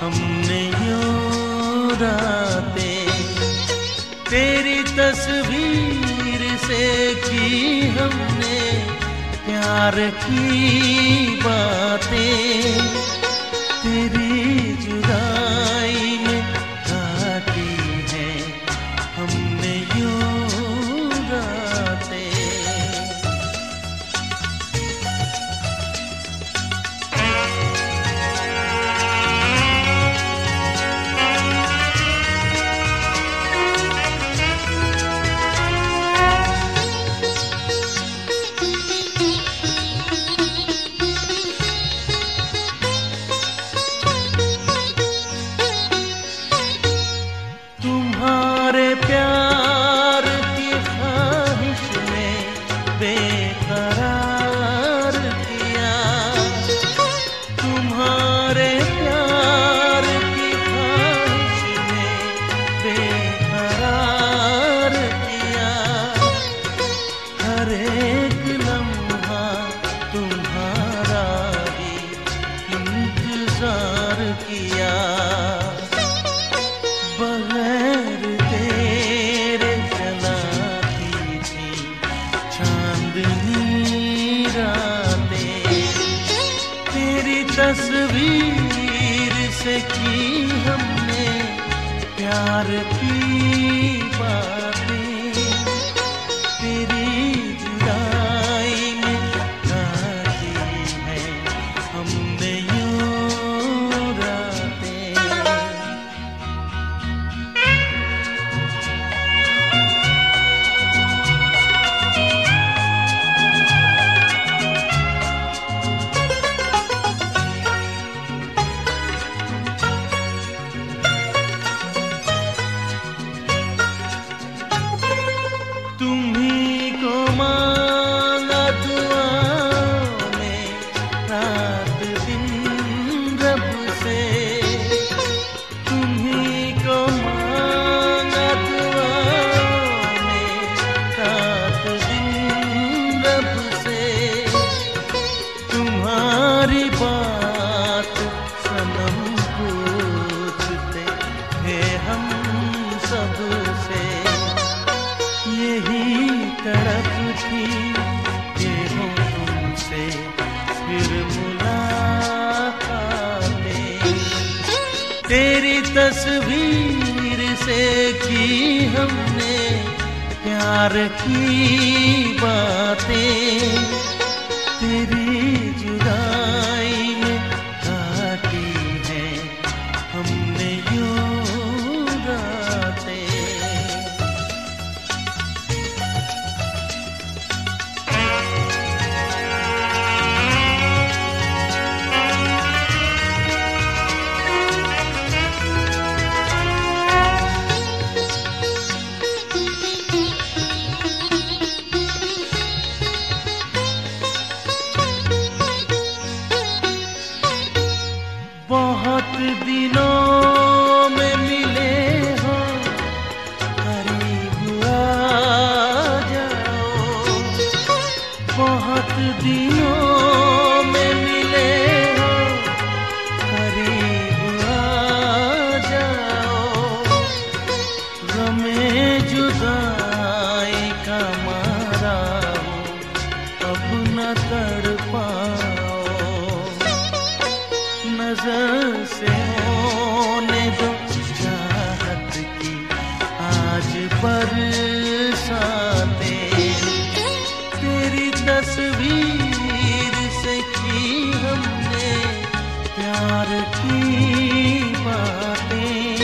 हमने यूं रातें तेरी तस्वीर से की हमने प्यार की बातें, तेरी जुदाई में काटी है हमने यूं रातें। तुम्हारे प्यार की ख्वाहिश ने बेकरार किया, तुम्हारे प्यार की ख्वाहिश ने बेकरार किया। हर एक लम्हा तुम्हारा ही इंतजार किया, बगैर तेरे जलाती थी चांदनी रातें, तेरी तस्वीर से की हमने प्यार की बातें, तेरी जुदाई में काटी है हमने यूं रातें। तुम्ही को मांगा दुआओं में रात दिन रब से, तुम्ही को मांगा दुआओं में रात दिन रब से। तुम्हारी बात सनम पूछते थे हम सबसे, यही तड़प थी कि हो तुमसे फिर मुलाकातें, तेरी तस्वीर से की हमने प्यार की बातें, तेरी जुदाई में काटी है हमने यूं रातें। बहुत दिनों में मिले हो करीब आ जाओ, बहुत दिनों में मिले हो करीब आ जाओ। गमे जुदाई का मारा हो अब न तड़पाओ, नजर से होने दो चाहत की आज बरसातें, तेरी तस्वीर से की हमने प्यार की बातें।